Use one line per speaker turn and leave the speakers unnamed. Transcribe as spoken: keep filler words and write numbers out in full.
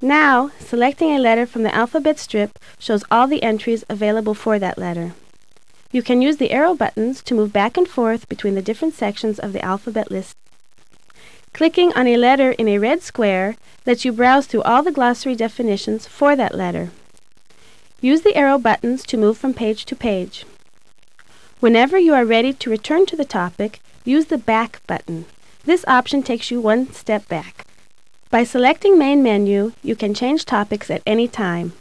Now, selecting a letter from the alphabet strip shows all the entries available for that letter. You can use the arrow buttons to move back and forth between the different sections of the alphabet list. Clicking on a letter in a red square lets you browse through all the glossary definitions for that letter. Use the arrow buttons to move from page to page. Whenever you are ready to return to the topic, use the Back button. This option takes you one step back. By selecting Main Menu, you can change topics at any time.